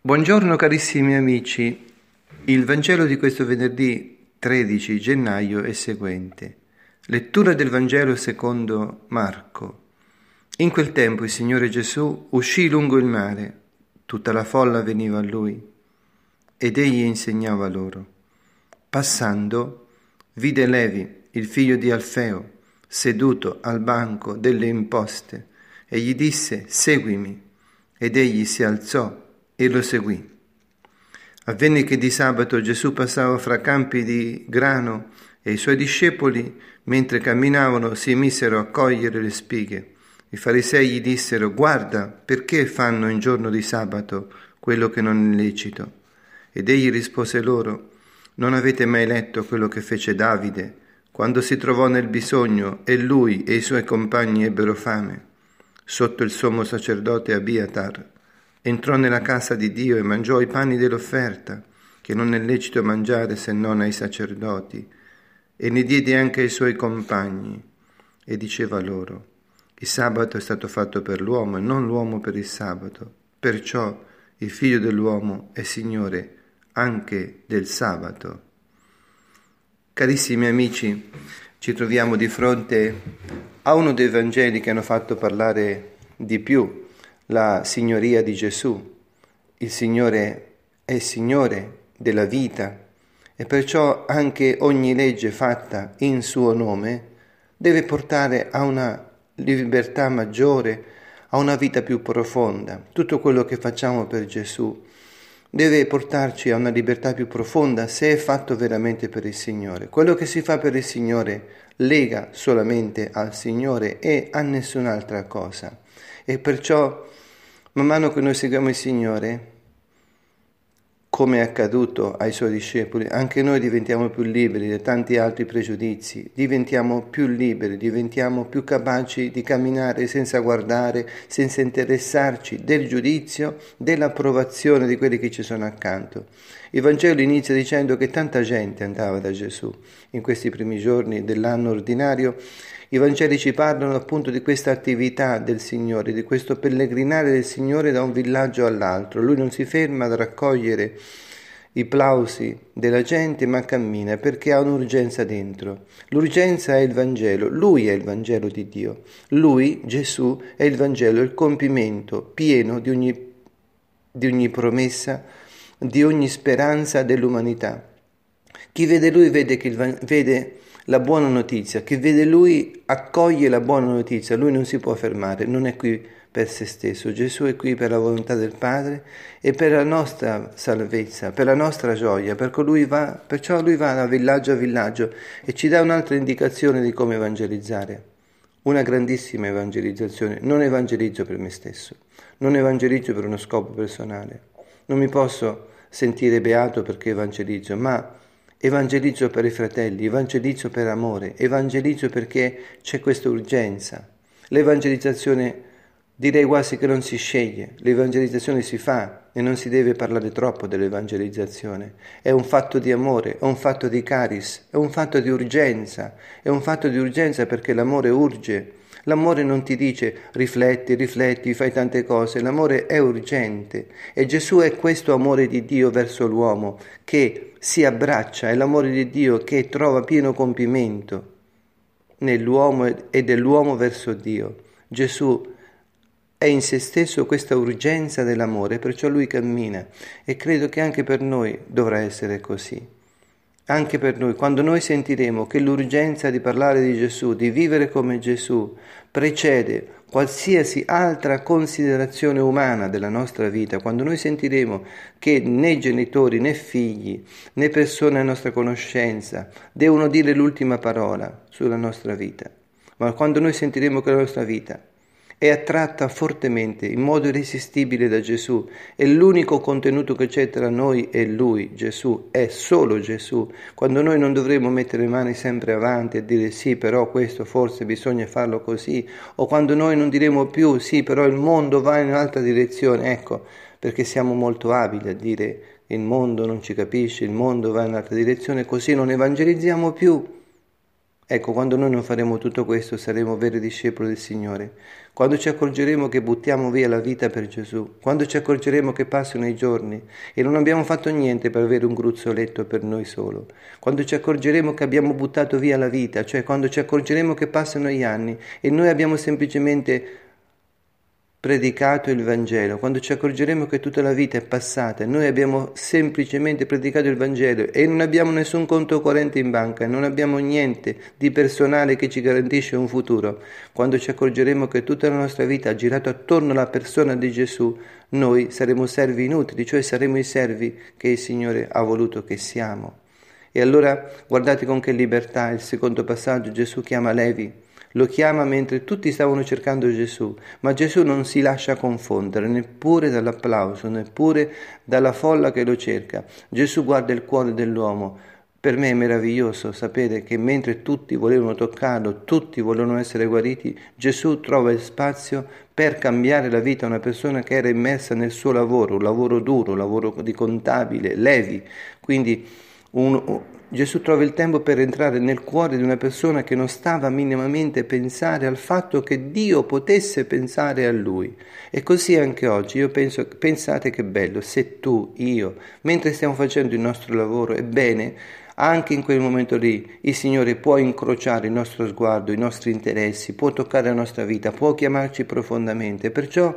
Buongiorno carissimi amici, il Vangelo di questo venerdì 13 gennaio è seguente. Lettura del Vangelo secondo Marco. In quel tempo il Signore Gesù uscì lungo il mare, tutta la folla veniva a Lui ed Egli insegnava loro. Passando, vide Levi, il figlio di Alfeo, seduto al banco delle imposte e gli disse: «Seguimi». Ed egli si alzò e lo seguì. Avvenne che di sabato Gesù passava fra campi di grano e i suoi discepoli, mentre camminavano, si misero a cogliere le spighe. I farisei gli dissero: «Guarda, perché fanno in giorno di sabato quello che non è lecito?» Ed egli rispose loro: «Non avete mai letto quello che fece Davide quando si trovò nel bisogno e lui e i suoi compagni ebbero fame? Sotto il sommo sacerdote Abiatar entrò nella casa di Dio e mangiò i pani dell'offerta, che non è lecito mangiare se non ai sacerdoti, e ne diede anche ai suoi compagni, e diceva loro: il sabato è stato fatto per l'uomo e non l'uomo per il sabato, perciò il Figlio dell'uomo è Signore anche del sabato». Carissimi amici, ci troviamo di fronte a uno dei Vangeli che hanno fatto parlare di più la signoria di Gesù. Il Signore è Signore della vita e perciò anche ogni legge fatta in suo nome deve portare a una libertà maggiore, a una vita più profonda. Tutto quello che facciamo per Gesù deve portarci a una libertà più profonda se è fatto veramente per il Signore. Quello che si fa per il Signore lega solamente al Signore e a nessun'altra cosa. E perciò, man mano che noi seguiamo il Signore, come è accaduto ai Suoi discepoli, anche noi diventiamo più liberi da tanti altri pregiudizi, diventiamo più liberi, diventiamo più capaci di camminare senza guardare, senza interessarci del giudizio, dell'approvazione di quelli che ci sono accanto. Il Vangelo inizia dicendo che tanta gente andava da Gesù in questi primi giorni dell'anno ordinario. I Vangeli ci parlano appunto di questa attività del Signore, di questo pellegrinare del Signore da un villaggio all'altro. Lui non si ferma ad raccogliere i plausi della gente, ma cammina perché ha un'urgenza dentro. L'urgenza è il Vangelo, Lui è il Vangelo di Dio. Lui, Gesù, è il Vangelo, il compimento pieno di ogni promessa, di ogni speranza dell'umanità. Chi vede Lui vede la buona notizia, chi vede Lui accoglie la buona notizia. Lui non si può fermare, non è qui per se stesso. Gesù è qui per la volontà del Padre e per la nostra salvezza, per la nostra gioia, perciò lui va da villaggio a villaggio e ci dà un'altra indicazione di come evangelizzare, una grandissima evangelizzazione. Non evangelizzo per me stesso, non evangelizzo per uno scopo personale, non mi posso sentire beato perché evangelizzo, ma evangelizzo per i fratelli, evangelizzo per amore, evangelizzo perché c'è questa urgenza. L'evangelizzazione direi quasi che non si sceglie, l'evangelizzazione si fa e non si deve parlare troppo dell'evangelizzazione. È un fatto di amore, è un fatto di caris, è un fatto di urgenza, perché l'amore urge. L'amore non ti dice rifletti, fai tante cose, l'amore è urgente e Gesù è questo amore di Dio verso l'uomo che si abbraccia, è l'amore di Dio che trova pieno compimento nell'uomo e dell'uomo verso Dio. Gesù è in se stesso questa urgenza dell'amore, perciò Lui cammina e credo che anche per noi dovrà essere così. Anche per noi, quando noi sentiremo che l'urgenza di parlare di Gesù, di vivere come Gesù, precede qualsiasi altra considerazione umana della nostra vita, quando noi sentiremo che né genitori, né figli, né persone a nostra conoscenza devono dire l'ultima parola sulla nostra vita, ma quando noi sentiremo che la nostra vita è attratta fortemente, in modo irresistibile da Gesù, e l'unico contenuto che c'è tra noi è Lui, Gesù, è solo Gesù. Quando noi non dovremo mettere le mani sempre avanti e dire sì, però questo forse bisogna farlo così, o quando noi non diremo più sì, però il mondo va in un'altra direzione, ecco, perché siamo molto abili a dire il mondo non ci capisce, il mondo va in un'altra direzione, così non evangelizziamo più. Ecco, quando noi non faremo tutto questo saremo veri discepoli del Signore. Quando ci accorgeremo che buttiamo via la vita per Gesù, quando ci accorgeremo che passano i giorni e non abbiamo fatto niente per avere un gruzzoletto per noi solo, quando ci accorgeremo che abbiamo buttato via la vita, cioè quando ci accorgeremo che passano gli anni e noi abbiamo semplicemente predicato il Vangelo, quando ci accorgeremo che tutta la vita è passata e noi abbiamo semplicemente predicato il Vangelo e non abbiamo nessun conto corrente in banca, non abbiamo niente di personale che ci garantisce un futuro, quando ci accorgeremo che tutta la nostra vita ha girato attorno alla persona di Gesù, noi saremo servi inutili, cioè saremo i servi che il Signore ha voluto che siamo. E allora guardate con che libertà il secondo passaggio Gesù chiama Levi. Lo chiama mentre tutti stavano cercando Gesù, ma Gesù non si lascia confondere neppure dall'applauso, neppure dalla folla che lo cerca. Gesù guarda il cuore dell'uomo. Per me è meraviglioso sapere che mentre tutti volevano toccarlo, tutti volevano essere guariti, Gesù trova il spazio per cambiare la vita a una persona che era immersa nel suo lavoro, un lavoro duro, un lavoro di contabile, Levi. Quindi Gesù trova il tempo per entrare nel cuore di una persona che non stava minimamente a pensare al fatto che Dio potesse pensare a lui. E così anche oggi, io penso, pensate che bello, se tu, io, mentre stiamo facendo il nostro lavoro, ebbene, anche in quel momento lì il Signore può incrociare il nostro sguardo, i nostri interessi, può toccare la nostra vita, può chiamarci profondamente. Perciò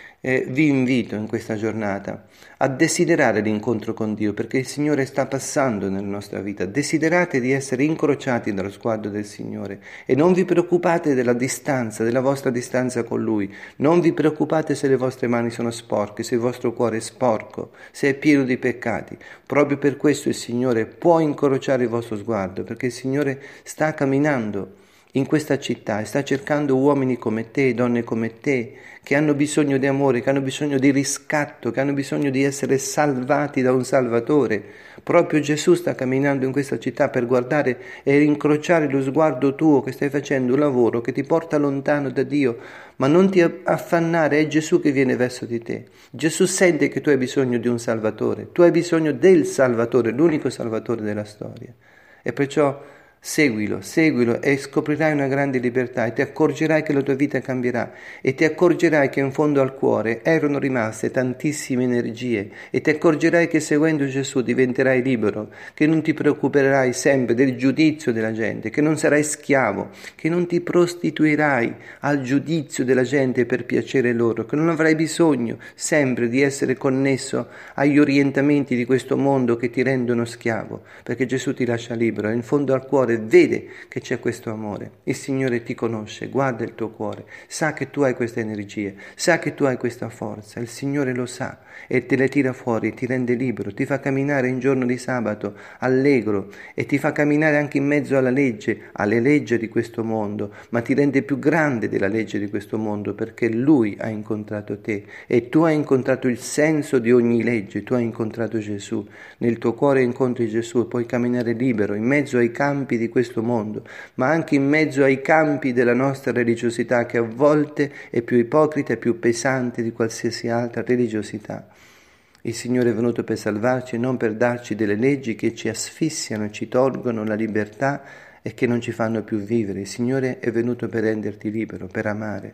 vi invito in questa giornata a desiderare l'incontro con Dio, perché il Signore sta passando nella nostra vita. Desiderate di essere incrociati dallo sguardo del Signore e non vi preoccupate della distanza, della vostra distanza con Lui. Non vi preoccupate se le vostre mani sono sporche, se il vostro cuore è sporco, se è pieno di peccati. Proprio per questo il Signore può incrociare il vostro sguardo, perché il Signore sta camminando in questa città e sta cercando uomini come te, donne come te, che hanno bisogno di amore, che hanno bisogno di riscatto, che hanno bisogno di essere salvati da un Salvatore. Proprio Gesù sta camminando in questa città per guardare e incrociare lo sguardo tuo, che stai facendo un lavoro che ti porta lontano da Dio, ma non ti affannare, è Gesù che viene verso di te. Gesù sente che tu hai bisogno di un Salvatore, tu hai bisogno del Salvatore, l'unico Salvatore della storia. E perciò seguilo e scoprirai una grande libertà e ti accorgerai che la tua vita cambierà e ti accorgerai che in fondo al cuore erano rimaste tantissime energie e ti accorgerai che seguendo Gesù diventerai libero, che non ti preoccuperai sempre del giudizio della gente, che non sarai schiavo, che non ti prostituirai al giudizio della gente per piacere loro, che non avrai bisogno sempre di essere connesso agli orientamenti di questo mondo che ti rendono schiavo, perché Gesù ti lascia libero e in fondo al cuore vede che c'è questo amore. Il Signore ti conosce, guarda il tuo cuore, sa che tu hai queste energie, sa che tu hai questa forza, il Signore lo sa e te le tira fuori, ti rende libero, ti fa camminare in giorno di sabato allegro e ti fa camminare anche in mezzo alla legge, alle leggi di questo mondo, ma ti rende più grande della legge di questo mondo perché Lui ha incontrato te e tu hai incontrato il senso di ogni legge, tu hai incontrato Gesù, nel tuo cuore incontri Gesù e puoi camminare libero in mezzo ai campi di questo mondo, ma anche in mezzo ai campi della nostra religiosità che a volte è più ipocrita e più pesante di qualsiasi altra religiosità. Il Signore è venuto per salvarci e non per darci delle leggi che ci asfissiano e ci tolgono la libertà e che non ci fanno più vivere. Il Signore è venuto per renderti libero, per amare.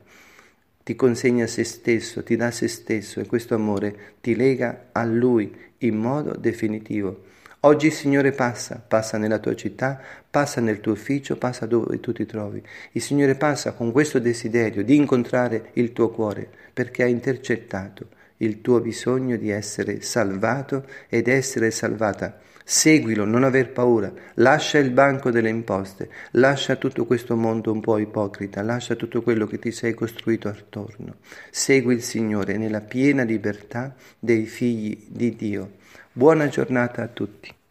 Ti consegna se stesso, ti dà se stesso e questo amore ti lega a Lui in modo definitivo. Oggi il Signore passa nella tua città, passa nel tuo ufficio, passa dove tu ti trovi. Il Signore passa con questo desiderio di incontrare il tuo cuore perché ha intercettato il tuo bisogno di essere salvato ed essere salvata. Seguilo, non aver paura, lascia il banco delle imposte, lascia tutto questo mondo un po' ipocrita, lascia tutto quello che ti sei costruito attorno. Segui il Signore nella piena libertà dei figli di Dio. Buona giornata a tutti.